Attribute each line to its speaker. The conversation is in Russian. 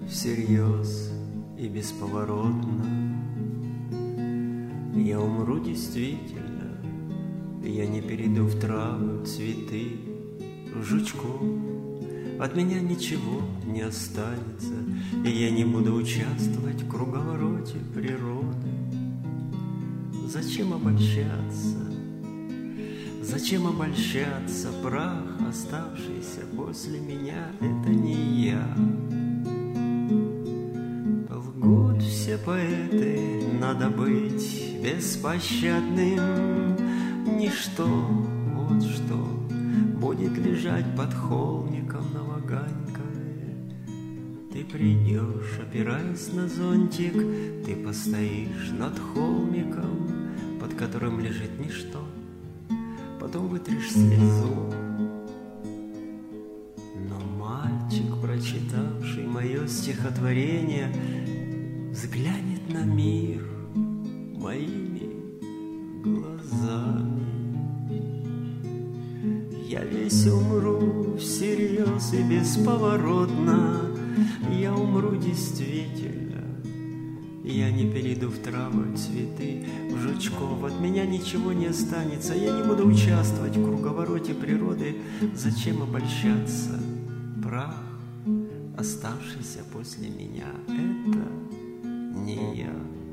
Speaker 1: всерьез и бесповоротно. Я умру действительно, я не перейду в травы, в цветы, в жучков. От меня ничего не останется, и я не буду участвовать в круговороте природы. Зачем обольщаться? Зачем обольщаться? Прах, оставшийся после меня, это не я. Лгут все поэты, надо быть беспощадным. Ничто, вот что, будет лежать под холмиком Новоганькове. Ты придешь, опираясь на зонтик, ты постоишь над холмиком, под которым лежит ничто. Потом вытрешь слезу. Но мальчик, прочитавший мое стихотворение, взглянет на мир моими глазами. Я весь умру всерьез и бесповоротно. Я умру действительно. Я не перейду в травы, в цветы, в жучков. От меня ничего не останется. Я не буду участвовать в круговороте природы. Зачем обольщаться? Прах, оставшийся после меня, это не я.